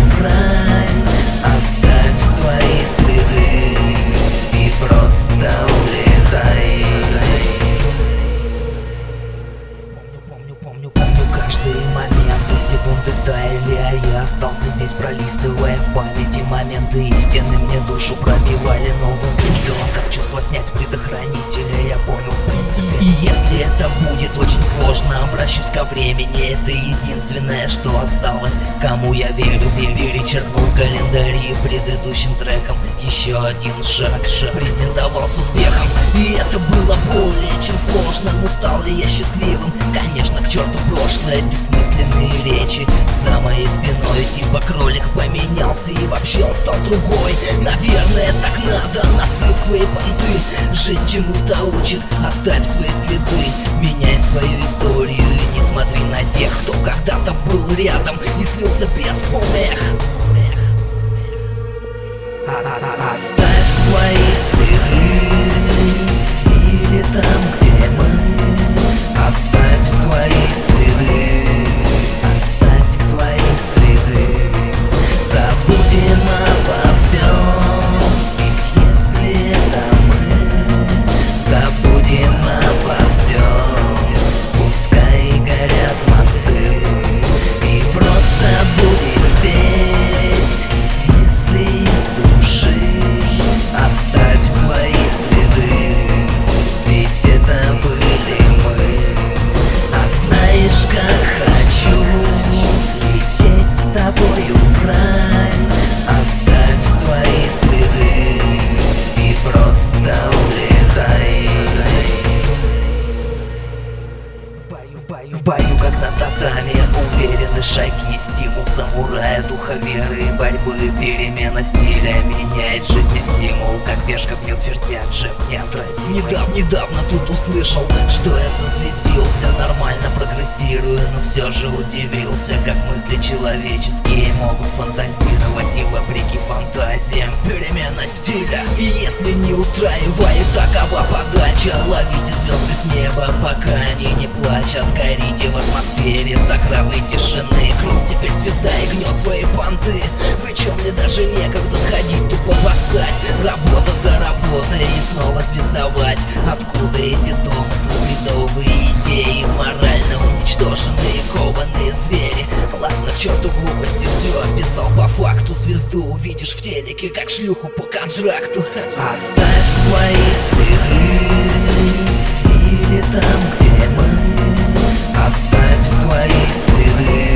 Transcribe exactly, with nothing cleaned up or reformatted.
в рай. Оставь свои следы и просто улетай. Помню, помню, помню, помню каждый момент и секунды таяли, а я остался здесь, пролистывая в памяти моменты истины. Мне душу пробивали новым выстрелом, как чувство снять с предохранителя. Я понял в принципе, и если это будет очень сложно, обращусь ко времени. Это единственное, что осталось. Кому я верю, перечеркнул календари предыдущим треком. Еще один шаг, шаг презентовал с успехом, и это было более чем сложно. Но стал ли я счастливым? Конечно, к черту прошлое, бессмысленные речи за моей спиной. Типа кролик поменялся и вообще он стал другой. Наверное, так надо, насыпь свои понты. Жизнь чему-то учит, оставь свои следы. Меняй свою историю и не смотри на тех, кто когда-то был рядом и слился без помех. Оставь свои следы или там, где мы. Оставь свои следы, оставь свои следы. Забудем обо всем, ведь если это мы, забудем обо всем. Пускай горят мосты и просто будем петь, если из души. Оставь свои следы, ведь это были мы. А знаешь, как хочу лететь с тобою в рай. Оставь свои следы и просто улетай. В бою, в бою, в бою, как на татами, уверены шаги, стимул самурая, духа веры и борьбы. Перемена стиля меняет жизнь и стимул, как пешка бьет ферзя, джеб неотразимый. Недавно, недавно тут услышал, что я зазвездился, нормально прогрессирую, но все же удивился, как мысли человеческие могут фантазировать и вопреки фантазиям. Перемена стиля, и если не устраивает такова подача, ловите звезды с неба, пока они не плачут. Горите в атмосфере стокровой тишины. Круг теперь звезда и гнет свои понты. Причем мне даже некогда сходить, тупо поссать. Работа за работой и снова звездовать. Откуда эти домыслы, бредовые идеи, морально уничтоженные, кованые звери? Ладно, к черту глупости, все описал по факту. Звезду увидишь в телеке, как шлюху по контракту. Оставь свои следы или там, где мы. Оставь свои следы.